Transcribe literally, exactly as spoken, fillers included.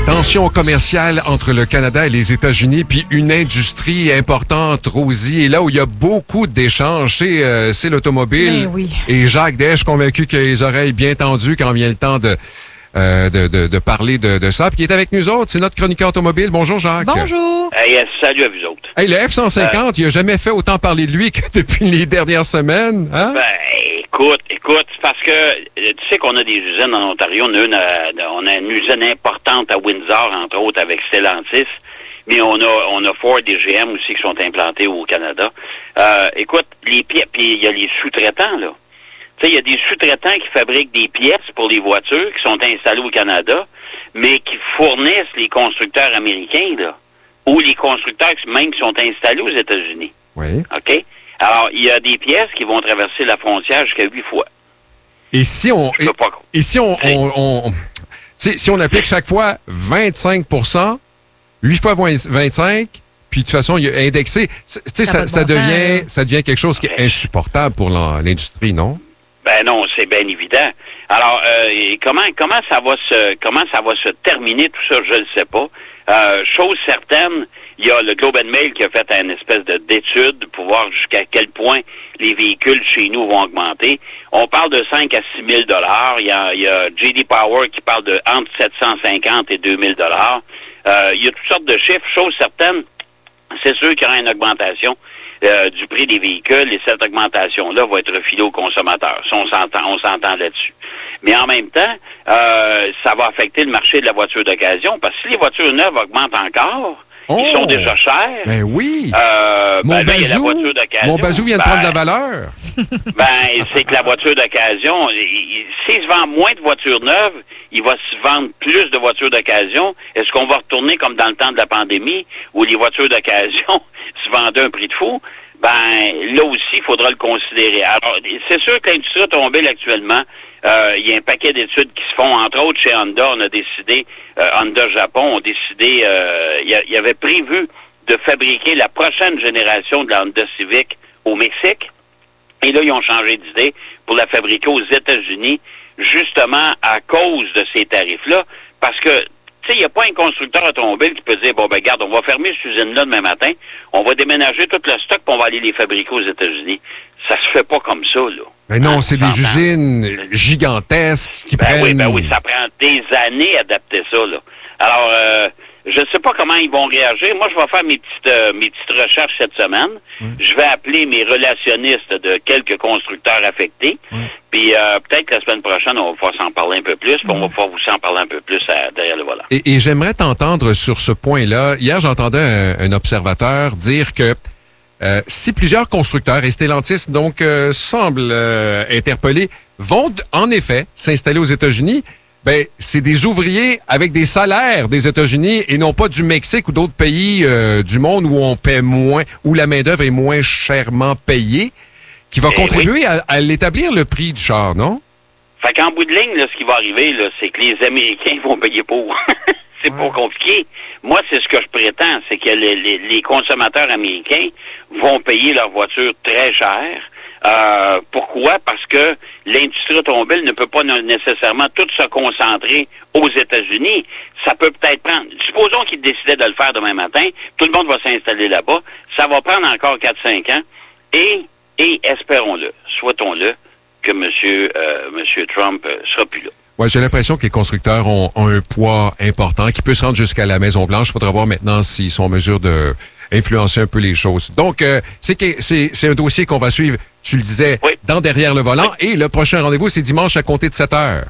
Tension commerciale entre le Canada et les États-Unis, puis une industrie importante, Rosie, et là où il y a beaucoup d'échanges, c'est, euh, c'est l'automobile. Ben oui. Et Jacques Day, je suis convaincu qu'il a les oreilles bien tendues quand vient le temps de, euh, de, de, de parler de, de ça. Puis il est avec nous autres, c'est notre chroniqueur automobile. Bonjour Jacques. Bonjour. Hey, salut à vous autres. Hey, le F cent cinquante, euh, il a jamais fait autant parler de lui que depuis les dernières semaines. Hein? Ben, écoute, écoute, c'est parce que tu sais qu'on a des usines en Ontario. On a, une, euh, on a une usine importante à Windsor, entre autres, avec Stellantis. Mais on a, on a Ford et G M aussi qui sont implantés au Canada. Euh, écoute, les pièces, puis il y a les sous-traitants, là. Tu sais, il y a des sous-traitants qui fabriquent des pièces pour les voitures qui sont installées au Canada, mais qui fournissent les constructeurs américains, là. Ou les constructeurs même qui sont installés aux États-Unis. Oui. OK? Alors, il y a des pièces qui vont traverser la frontière jusqu'à huit fois. Et si on... Je peux pas... Et, et si on... on, on si on applique chaque fois vingt-cinq pour cent, huit fois vingt-cinq, puis de toute façon, il y a indexé, ça, ça, ça, devient, ça devient quelque chose qui est insupportable pour l'industrie, non? Ben non, c'est bien évident. Alors, euh, comment comment ça va se comment ça va se terminer tout ça, je ne sais pas. Euh, chose certaine, il y a le Globe and Mail qui a fait une espèce de d'étude pour voir jusqu'à quel point les véhicules chez nous vont augmenter. On parle de cinq à six mille dollars. Il y a, il y a J D Power qui parle de entre sept cent cinquante et deux mille dollars. Euh, il y a toutes sortes de chiffres. Chose certaine, c'est sûr qu'il y aura une augmentation euh, du prix des véhicules et cette augmentation-là va être refilée aux consommateurs. Ça, on s'entend, on s'entend là-dessus. Mais en même temps, euh, ça va affecter le marché de la voiture d'occasion parce que si les voitures neuves augmentent encore, oh, ils sont déjà chers. Ben oui. Euh, mon, ben, là, bazou, il y a la voiture d'occasion. mon bazou vient de ben, prendre de la valeur. Ben, c'est que la voiture d'occasion, s'il se vend moins de voitures neuves, il va se vendre plus de voitures d'occasion. Est-ce qu'on va retourner comme dans le temps de la pandémie où les voitures d'occasion se vendaient à un prix de fou? Ben, là aussi, il faudra le considérer. Alors, c'est sûr que l'industrie automobile actuellement, euh, il y a un paquet d'études qui se font. Entre autres, chez Honda, on a décidé, euh, Honda Japon, on a décidé, euh, il y, y avait prévu de fabriquer la prochaine génération de la Honda Civic au Mexique. Et là, ils ont changé d'idée pour la fabriquer aux États-Unis, justement à cause de ces tarifs-là. Parce que, tu sais, il n'y a pas un constructeur automobile qui peut dire, bon, ben, regarde, on va fermer cette usine-là demain matin, on va déménager tout le stock, puis on va aller les fabriquer aux États-Unis. Ça se fait pas comme ça, là. Mais non, hein, c'est des usines gigantesques qui ben prennent... Oui, ben oui, ça prend des années à adapter ça, là. Alors, euh, je ne sais pas comment ils vont réagir. Moi, je vais faire mes petites, euh, mes petites recherches cette semaine. Mm. Je vais appeler mes relationnistes de quelques constructeurs affectés. Mm. Puis euh, peut-être que la semaine prochaine, on va pouvoir s'en parler un peu plus. Puis mm. on va pouvoir vous en parler un peu plus à, derrière le volant. Et, et j'aimerais t'entendre sur ce point-là. Hier, j'entendais un, un observateur dire que euh, si plusieurs constructeurs, et Stellantis donc euh, semble euh, interpellés, vont en effet s'installer aux États-Unis, ben, c'est des ouvriers avec des salaires des États-Unis et non pas du Mexique ou d'autres pays euh, du monde où on paie moins, où la main-d'œuvre est moins chèrement payée, qui va eh contribuer oui. à, à l'établir le prix du char, non? Fait qu'en bout de ligne, là, ce qui va arriver, là, c'est que les Américains vont payer pour. C'est ouais. pas compliqué. Moi, c'est ce que je prétends, c'est que les, les, les consommateurs américains vont payer leur voiture très cher. Euh, pourquoi? Parce que l'industrie automobile ne peut pas nécessairement tout se concentrer aux États-Unis. Ça peut peut-être prendre... Supposons qu'ils décidaient de le faire demain matin, tout le monde va s'installer là-bas. Ça va prendre encore quatre à cinq ans. Et, et espérons-le, souhaitons-le, que M. Euh, monsieur Trump euh, sera plus là. Ouais, j'ai l'impression que les constructeurs ont, ont un poids important qui peut se rendre jusqu'à la Maison-Blanche. Il faudra voir maintenant s'ils sont en mesure de influencer un peu les choses. Donc, euh, c'est, c'est, c'est un dossier qu'on va suivre, tu le disais, oui. dans Derrière le volant. Oui. Et le prochain rendez-vous, c'est dimanche à compter de sept heures.